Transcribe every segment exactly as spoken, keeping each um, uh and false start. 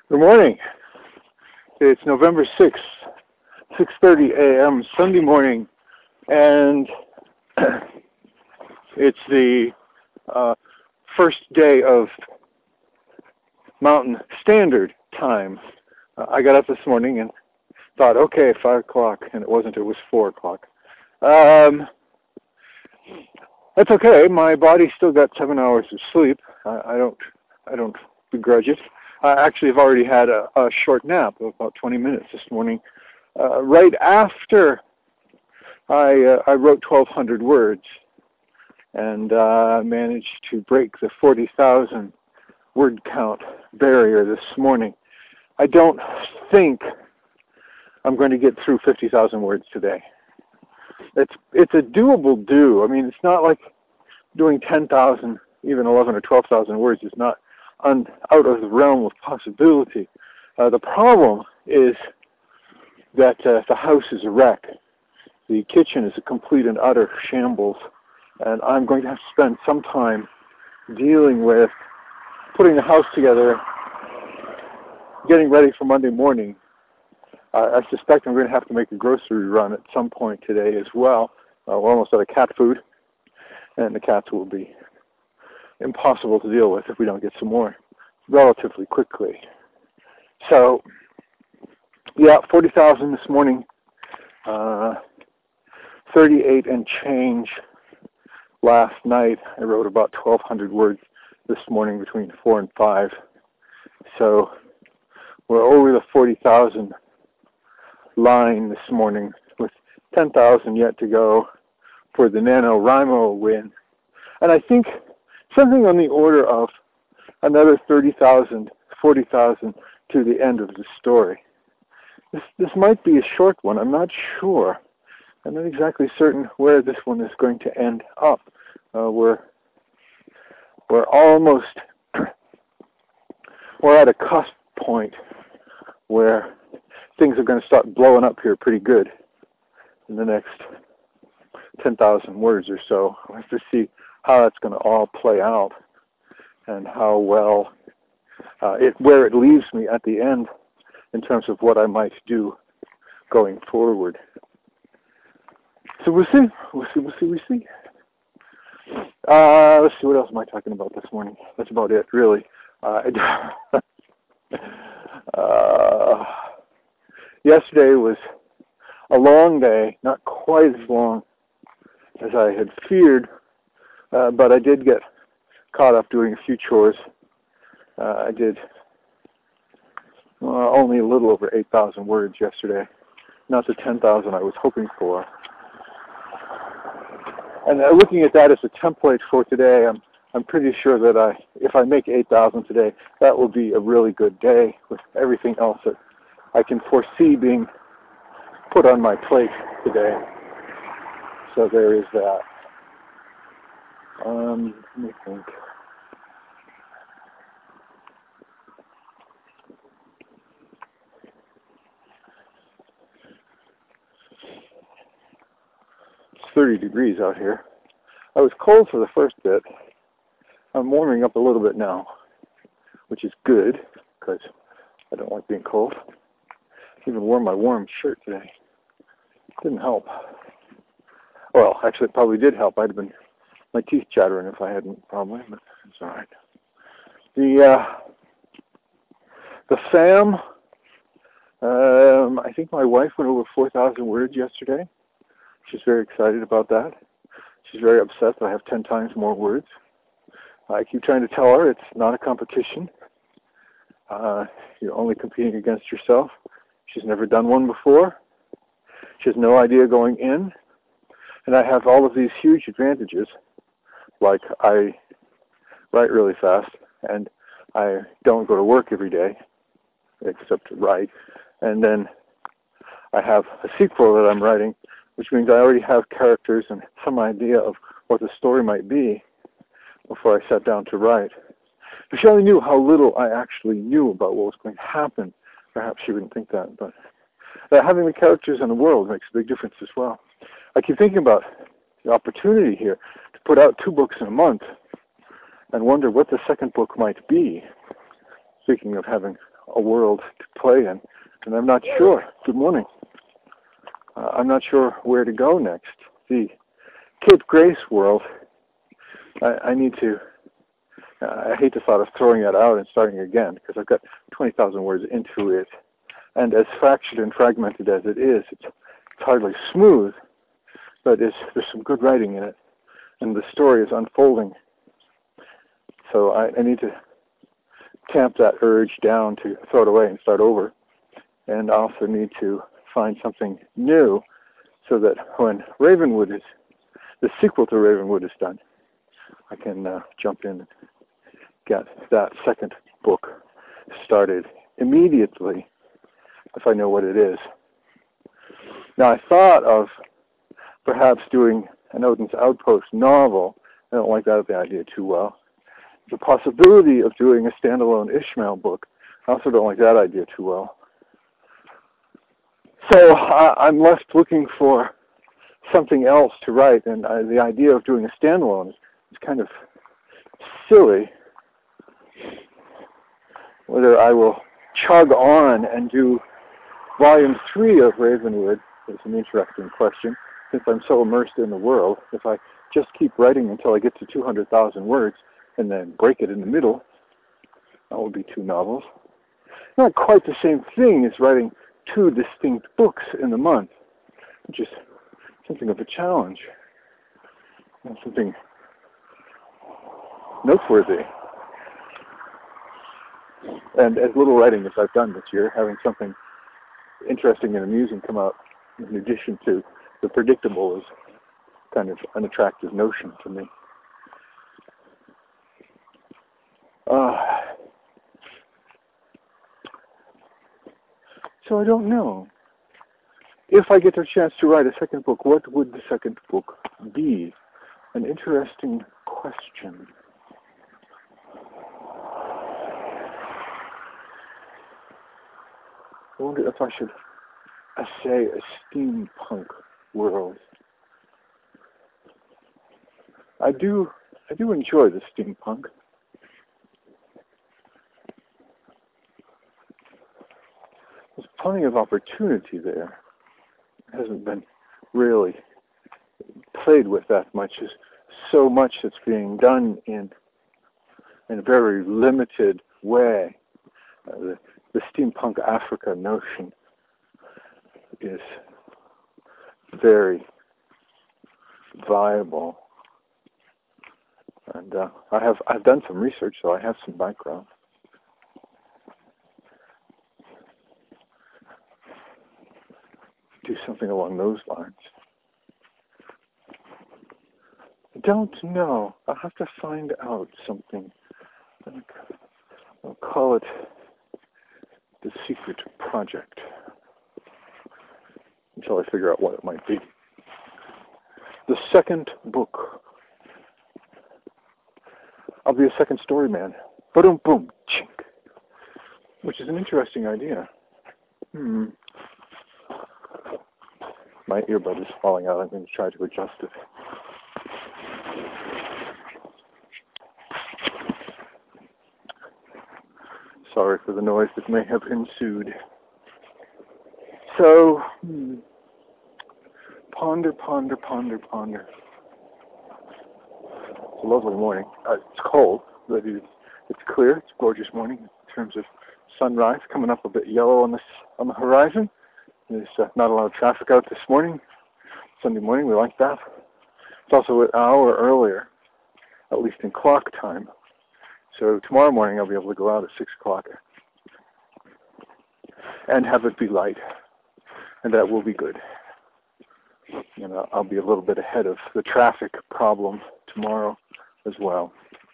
Good morning. It's November sixth, six thirty a m Sunday morning, and it's the uh, first day of Mountain Standard Time. Uh, I got up this morning and thought, okay, five o'clock, and it wasn't. It was four o'clock. Um, that's okay. My body still got seven hours of sleep. I, I don't. I don't begrudge it. I actually have already had a, a short nap of about twenty minutes this morning, uh, right after I uh, I wrote twelve hundred words and uh, managed to break the forty thousand word count barrier this morning. I don't think I'm going to get through fifty thousand words today. It's it's a doable do. I mean, it's not like doing ten thousand, even eleven or twelve thousand words is not un, out of the realm of possibility. Uh, the problem is that uh, the house is a wreck. The kitchen is a complete and utter shambles, and I'm going to have to spend some time dealing with putting the house together, getting ready for Monday morning. Uh, I suspect I'm going to have to make a grocery run at some point today as well. Uh, we're almost out of cat food, and the cats will be impossible to deal with if we don't get some more relatively quickly. So, yeah, forty thousand this morning, uh, thirty-eight and change last night. I wrote about twelve hundred words this morning between four and five. So we're over the forty thousand line this morning with ten thousand yet to go for the NaNoWriMo win. And I think something on the order of another thirty thousand, forty thousand to the end of the story. This this might be a short one. I'm not sure. I'm not exactly certain where this one is going to end up. Uh, we're we're almost we're at a cusp point where things are going to start blowing up here pretty good in the next ten thousand words or so. We'll have to see how that's going to all play out and how well uh, it where it leaves me at the end in terms of what I might do going forward. So we'll see. We'll see. We'll see. We'll see. Uh, let's see. What else am I talking about this morning? That's about it, really. Uh, uh, yesterday was a long day, not quite as long as I had feared, uh, but I did get caught up doing a few chores. Uh, I did uh, only a little over eight thousand words yesterday, not the ten thousand I was hoping for. And uh, looking at that as a template for today, I'm I'm pretty sure that I, if I make eight thousand today, that will be a really good day with everything else that I can foresee being put on my plate today. So there is that. Um, let me think. It's thirty degrees out here. I was cold for the first bit. I'm warming up a little bit now, which is good because I don't like being cold. I even wore my warm shirt today. Didn't help. Well, actually, it probably did help. I'd have been my teeth chattering if I hadn't, probably, but it's all right. The uh, the fam. Um, I think my wife went over four thousand words yesterday. She's very excited about that. She's very upset that I have ten times more words. I keep trying to tell her it's not a competition. Uh, you're only competing against yourself. She's never done one before. She has no idea going in. And I have all of these huge advantages, like I write really fast, and I don't go to work every day, except to write. And then I have a sequel that I'm writing, which means I already have characters and some idea of what the story might be before I sat down to write. If she only knew how little I actually knew about what was going to happen, perhaps she wouldn't think that. But uh, having the characters in the world makes a big difference as well. I keep thinking about the opportunity here to put out two books in a month and wonder what the second book might be. Speaking of having a world to play in, and I'm not sure. Good morning. Uh, I'm not sure where to go next. The Cape Grace world, I, I need to, uh, I hate the thought of throwing that out and starting again, because I've got twenty thousand words into it, and as fractured and fragmented as it is, it's, it's hardly smooth, but it's, there's some good writing in it, and the story is unfolding. So I, I need to tamp that urge down to throw it away and start over, and I also need to find something new so that when Ravenwood is, the sequel to Ravenwood is done, I can uh, jump in and get that second book started immediately if I know what it is. Now, I thought of perhaps doing an Odin's Outpost novel. I don't like that idea too well. The possibility of doing a standalone Ishmael book, I also don't like that idea too well. So I, I'm left looking for something else to write, and uh, the idea of doing a standalone is, is kind of silly. Whether I will chug on and do volume three of Ravenwood is an interesting question, since I'm so immersed in the world. If I just keep writing until I get to two hundred thousand words and then break it in the middle, that would be two novels. Not quite the same thing as writing two distinct books in the month, which is something of a challenge and something noteworthy. And as little writing as I've done this year, having something interesting and amusing come out in addition to the predictable is kind of an attractive notion to me. Uh, so I don't know. If I get a chance to write a second book, what would the second book be? An interesting question. I wonder if I should essay a steampunk world. I do, I do enjoy the steampunk. There's plenty of opportunity there. It hasn't been really played with that much. There's so much that's being done in, in a very limited way. Uh, the, the steampunk Africa notion is very viable. And uh, I have I've done some research, so I have some background. Do something along those lines. I don't know. I'll have to find out something. I'll call it the secret project until I figure out what it might be. The second book. I'll be a second story man. Boom, boom, chink. Which is an interesting idea. Hmm. My earbud is falling out. I'm going to try to adjust it. Sorry for the noise that may have ensued. So, hmm. ponder, ponder, ponder, ponder. It's a lovely morning. Uh, it's cold, but it's, it's clear. It's a gorgeous morning in terms of sunrise coming up a bit yellow on the on the horizon. There's uh, not a lot of traffic out this morning. Sunday morning, we like that. It's also an hour earlier, at least in clock time. So tomorrow morning I'll be able to go out at six o'clock and have it be light, and that will be good. You know, I'll be a little bit ahead of the traffic problem tomorrow as well.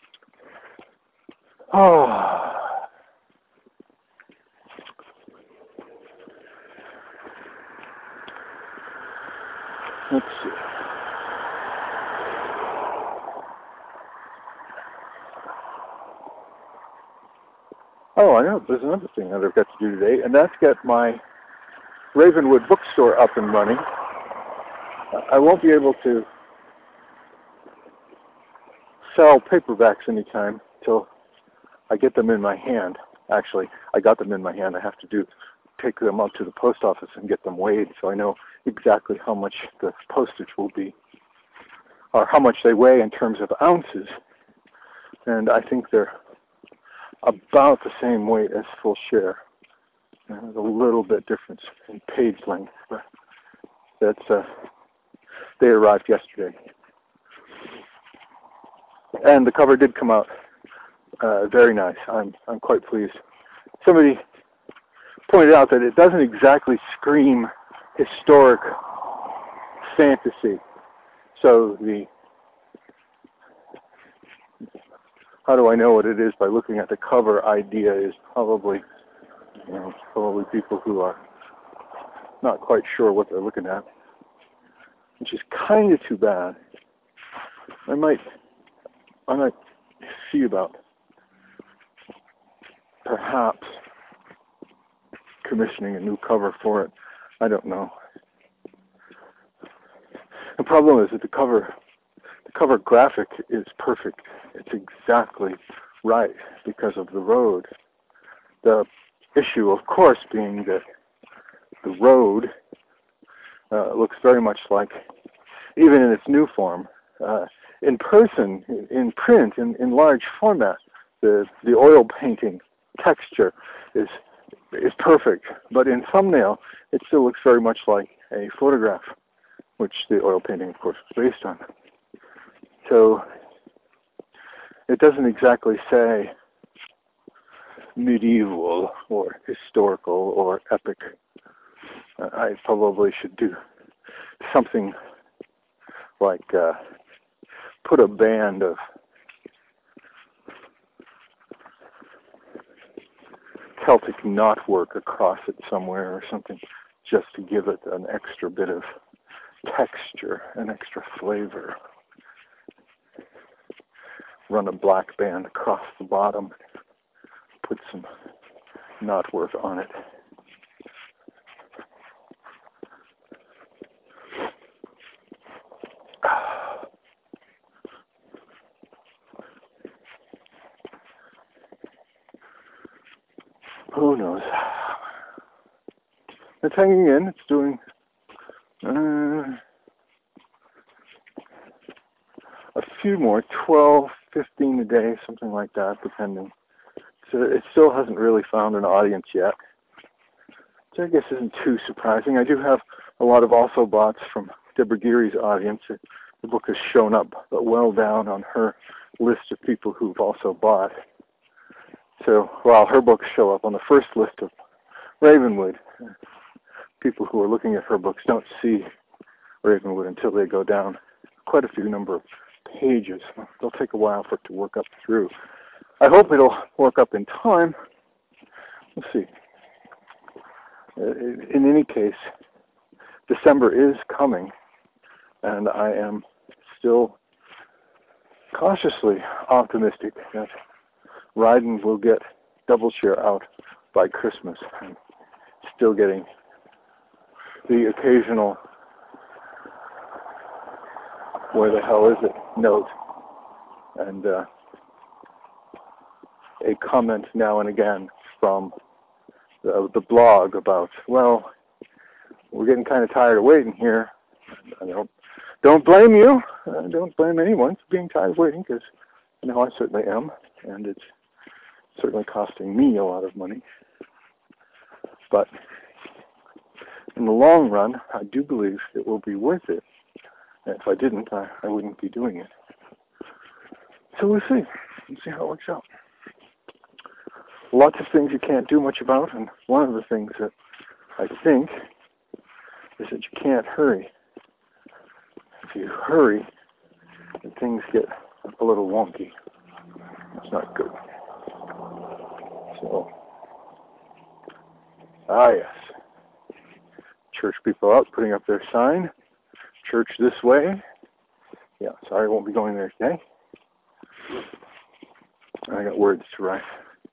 Oh. Let's see. Oh, I know. There's another thing that I've got to do today, and that's get my Ravenwood bookstore up and running. I won't be able to sell paperbacks anytime till I get them in my hand. Actually, I got them in my hand. I have to do take them up to the post office and get them weighed, so I know exactly how much the postage will be, or how much they weigh in terms of ounces. And I think they're about the same weight as Full Share. There's a little bit difference in page length, but that's uh, they arrived yesterday, and the cover did come out uh, very nice. I'm I'm quite pleased. Somebody pointed out that it doesn't exactly scream historic fantasy. So the how do I know what it is by looking at the cover idea is probably you know probably people who are not quite sure what they're looking at, which is kind of too bad. I might I might see about perhaps commissioning a new cover for it. I don't know. The problem is that the cover the cover graphic is perfect. It's exactly right because of the road. The issue, of course, being that the road uh, looks very much like, even in its new form, uh, in person, in print, in, in large format, the the oil painting texture is is perfect. But in thumbnail, it still looks very much like a photograph, which the oil painting, of course, was based on. So it doesn't exactly say medieval or historical or epic. Uh, I probably should do something like uh, put a band of Celtic knotwork across it somewhere or something, just to give it an extra bit of texture, an extra flavor. Run a black band across the bottom, put some knotwork on it. Who knows? It's hanging in. It's doing uh, a few more, twelve, fifteen a day, something like that, depending. So it still hasn't really found an audience yet, which I guess isn't too surprising. I do have a lot of also bots from Deborah Geary's audience. The book has shown up well down on her list of people who've also bought. So while her books show up on the first list of Ravenwood, people who are looking at her books don't see Ravenwood until they go down quite a few number of pages. It'll take a while for it to work up through. I hope it'll work up in time. We'll see. In any case, December is coming, and I am still cautiously optimistic that Ryden will get Double Share out by Christmas. I'm still getting the occasional "where the hell is it" note, and uh, a comment now and again from the, the blog about, well, we're getting kind of tired of waiting here. I don't, don't blame you. I don't blame anyone for being tired of waiting, because you know I certainly am, and it's certainly costing me a lot of money. But in the long run, I do believe it will be worth it. And if I didn't, I, I wouldn't be doing it. So we'll see. We'll see how it works out. Lots of things you can't do much about, and one of the things that I think is that you can't hurry. If you hurry, then things get a little wonky. It's not good. So, ah yes. Church people out putting up their sign. Church this way. Yeah, sorry I won't be going there today. I got words to write.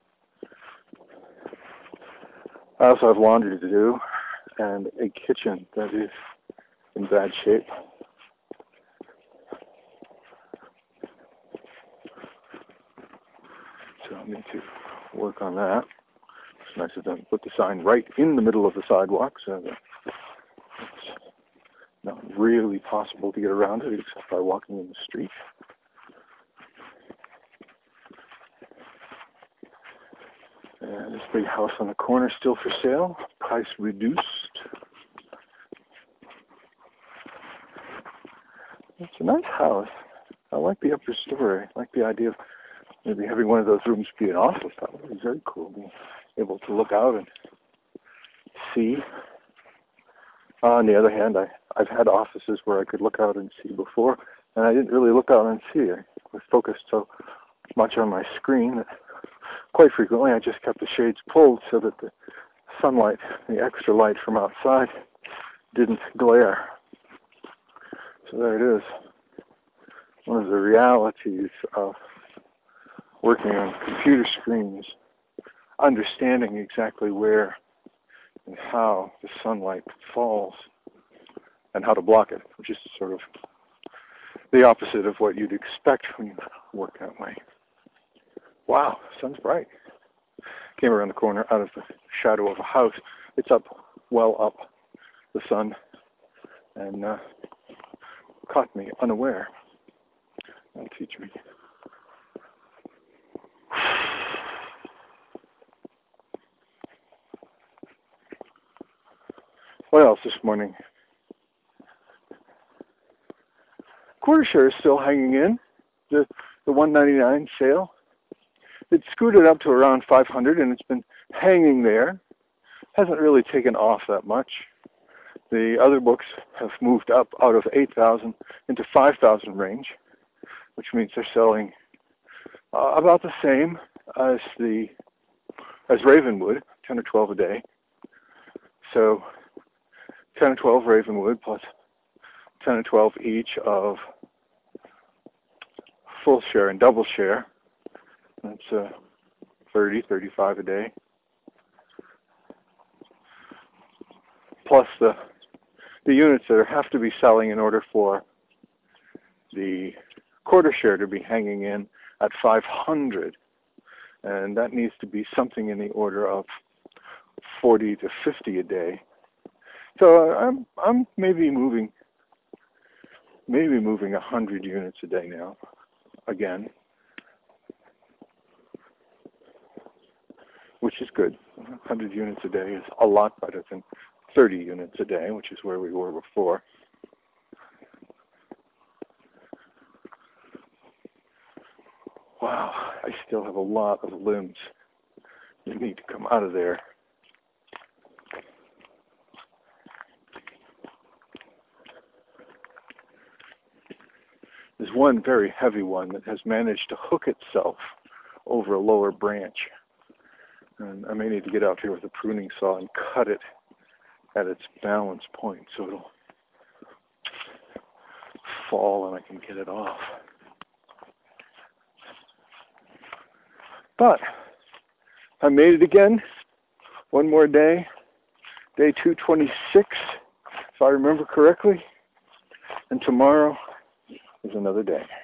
I also have laundry to do and a kitchen that is in bad shape. So I need to work on that. nice of them to put the sign right in the middle of the sidewalk, so that it's not really possible to get around it except by walking in the street. And this big house on the corner still for sale, price reduced. It's a nice house. I like the upper story. I like the idea of maybe having one of those rooms be an office. That would be very cool, being able to look out and see. Uh, on the other hand, I, I've had offices where I could look out and see before, and I didn't really look out and see. I was focused so much on my screen that quite frequently I just kept the shades pulled so that the sunlight, the extra light from outside, didn't glare. So there it is. One of the realities of working on computer screens, understanding exactly where and how the sunlight falls and how to block it, which is sort of the opposite of what you'd expect when you work that way. Wow, sun's bright. Came around the corner out of the shadow of a house. It's up, well up, the sun, and uh, caught me unaware. That'll teach me. What else this morning? Quarter share is still hanging in. The the one ninety-nine sale. It scooted up to around five hundred, and it's been hanging there. Hasn't really taken off that much. The other books have moved up out of eight thousand into five thousand range, which means they're selling uh, about the same as the as Ravenwood, ten or twelve a day. So ten or twelve Ravenwood plus ten or twelve each of full share and double share. That's uh, thirty, thirty-five a day. Plus the the units that have to be selling in order for the quarter share to be hanging in at five hundred. And that needs to be something in the order of forty to fifty a day. So uh, I'm I'm maybe moving maybe moving one hundred units a day now, again. Which is good. one hundred units a day is a lot better than thirty units a day, which is where we were before. Wow, I still have a lot of limbs that need to come out of there. There's one very heavy one that has managed to hook itself over a lower branch. And I may need to get out here with a pruning saw and cut it at its balance point so it'll fall and I can get it off. But I made it again. One more day. Day two twenty-six, if I remember correctly. And tomorrow is another day.